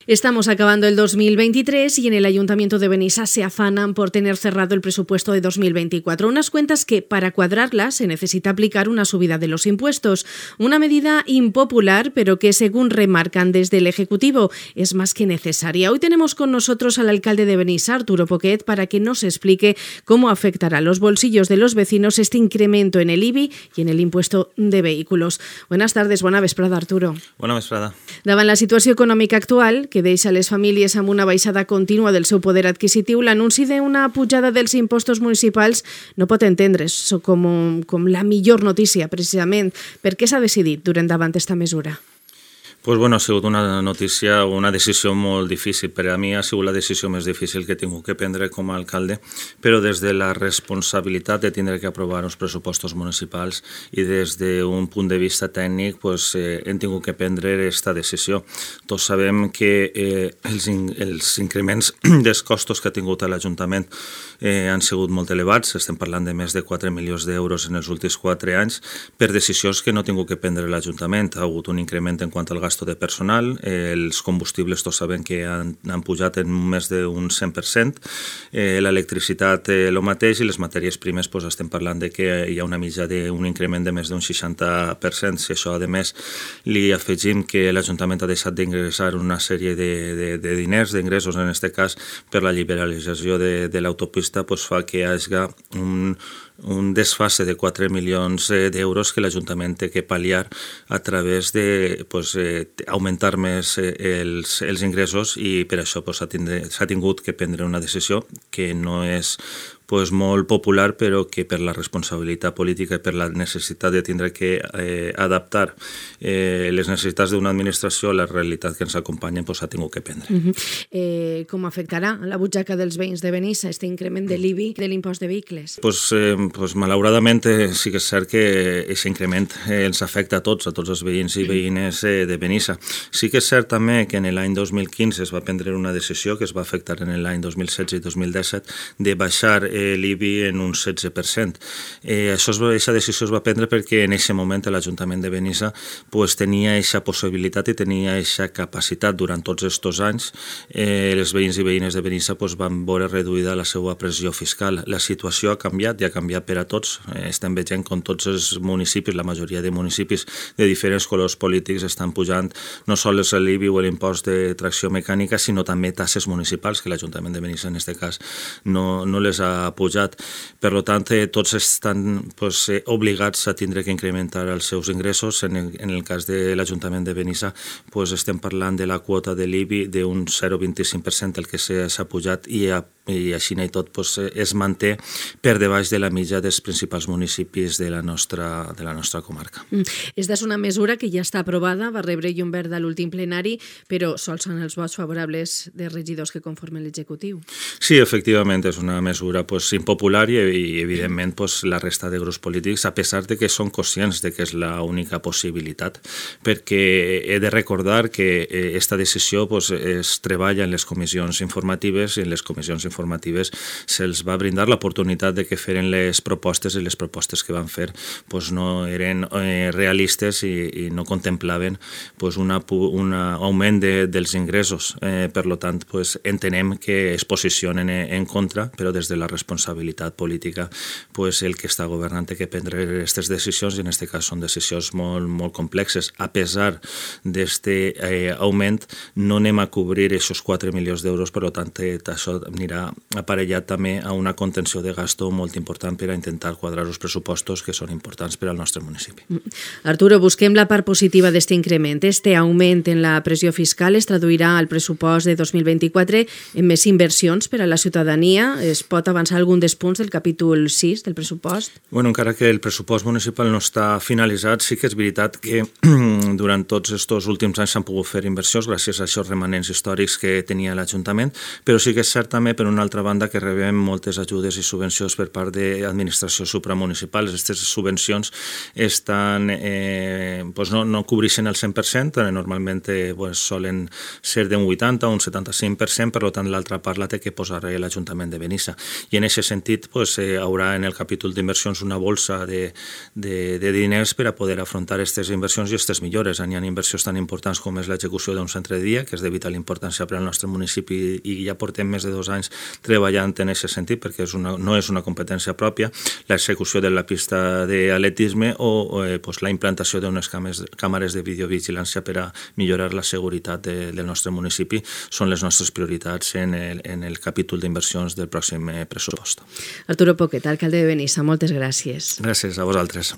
Estamos acabando el 2023 y en el Ayuntamiento de Benissa se afanan por tener cerrado el presupuesto de 2024. Unas cuentas que, para cuadrarlas, se necesita aplicar una subida de los impuestos. Una medida impopular, pero que, según remarcan desde el Ejecutivo, es más que necesaria. Hoy tenemos con nosotros al alcalde de Benissa, Arturo Poquet, para que nos explique cómo afectará a los bolsillos de los vecinos este incremento en el IBI y en el impuesto de vehículos. Buenas tardes, bona vesprada, Arturo. Bona vesprada. Davant la situació econòmica actual, que deixa les famílies amb una baixada contínua del seu poder adquisitiu, l'anunci d'una pujada dels impostos municipals no pot entendre's com la millor notícia, precisament. Per què s'ha decidit dur endavant aquesta mesura? Pues bueno, ha sigut una notícia, una decisió molt difícil. Per a mi ha sigut la decisió més difícil que he tingut que prendre com a alcalde, però des de la responsabilitat de tindre que aprovar uns pressupostos municipals i des d'un punt de vista tècnic pues, hem tingut que prendre aquesta decisió. Tots sabem que els increments dels costos que ha tingut l'Ajuntament han sigut molt elevats, estem parlant de més de 4 milions d'euros en els últims 4 anys, per decisions que no ha tingut que prendre l'Ajuntament. Ha hagut un increment en quant al gasto de personal, els combustibles tots sabem que han pujat en més d'un 100%, l'electricitat el mateix i les matèries primes pues, estem parlant de que hi ha una mitja d'un increment de més d'un 60%. Si això a més li afegim que l'Ajuntament ha deixat d'ingressar una sèrie de diners, d'ingressos en aquest cas per la liberalització de l'autopista, pues, fa que hi hagi un desfase de 4 milions d'euros que l'Ajuntament té que pal·liar a través de augmentar més els ingressos i per això s'ha tingut que prendre una decisió que no és molt popular, però que per la responsabilitat política i per la necessitat de tindre que adaptar les necessitats d'una administració a la realitat que ens acompanya s'ha tingut que prendre. Com afectarà la butxaca dels veïns de Benissa aquest increment de l'IBI de l'impost de vehicles? Malauradament sí que és cert que aquest increment ens afecta a tots els veïns i veïnes de Benissa. Sí que és cert també que en l'any 2015 es va prendre una decisió que es va afectar en l'any 2016 i 2017 de baixar l'IBI en un 16%. Aquesta decisió es va prendre perquè en aquest moment l'Ajuntament de Benissa tenia aquesta possibilitat i tenia aquesta capacitat durant tots aquests anys. Els veïns i veïnes de Benissa van veure reduïda la seva pressió fiscal. La situació ha canviat i ha canviat per a tots. Estem veient com tots els municipis, la majoria de municipis de diferents colors polítics estan pujant no sols l'IBI o l'impost de tracció mecànica, sinó també taxes municipals, que l'Ajuntament de Benissa en aquest cas no les ha pujat. Per tant, tots estan obligats a tindre que incrementar els seus ingressos. En el cas de l'Ajuntament de Benissa estem parlant de la quota de l'IBI d'un 0,25% el que s'ha pujat i així i tot es manté per debaix de la mitja dels principals municipis de la nostra comarca. Esta és una mesura que ja està aprovada, va rebre llum verda a l'últim plenari, però sols són els vots favorables de regidors que conformen l'executiu. Sí, efectivament, és una mesura impopular i evidentment la resta de grups polítics, a pesar de que són conscients de que és l'única possibilitat, perquè he de recordar que aquesta decisió es treballa en les comissions informatives i en les comissions informatives se'ls va brindar l'oportunitat de que feren les propostes i les propostes que van fer no eren realistes i no contemplaven un augment dels ingressos. Per tant, entenem que es posicionen en contra, però des de la responsabilitat política el que està governant té que prendre aquestes decisions i en aquest cas són decisions molt complexes. A pesar d'aquest augment no anem a cobrir aquests 4 milions d'euros, per tant això anirà aparellat també a una contenció de gasto molt important per a intentar quadrar els pressupostos que són importants per al nostre municipi. Arturo, busquem la part positiva d'aquest increment. Este augment en la pressió fiscal es traduirà al pressupost de 2024 en més inversions per a la ciutadania. Es pot avançar algun dels punts del capítol 6 del pressupost? Encara que el pressupost municipal no està finalitzat, sí que és veritat que durant tots aquests últims anys s'han pogut fer inversions gràcies a aquests remanents històrics que tenia l'Ajuntament, però sí que és cert també per una una altra banda que rebem moltes ajudes i subvencions per part d'administracions supramunicipals. Aquestes subvencions no cobreixen el 100%, normalment solen ser d'un 80 o un 75%, per tant l'altra part la té que posar l'Ajuntament de Benissa. I en aquest sentit haurà en el capítol d'inversions una bolsa de diners per a poder afrontar aquestes inversions i aquestes millores. Hi ha inversions tan importants com és l'execució d'un centre de dia, que és de vital importància per al nostre municipi i ja portem més de 2 anys treballant en aquest sentit perquè no és una competència pròpia, l'execució de la pista d'atletisme o la implantació d'unes càmeres de videovigilància per a millorar la seguretat del nostre municipi són les nostres prioritats en el capítol d'inversions del pròxim pressupost. Arturo Poquet, alcalde de Benissa, moltes gràcies. Gràcies a vosaltres.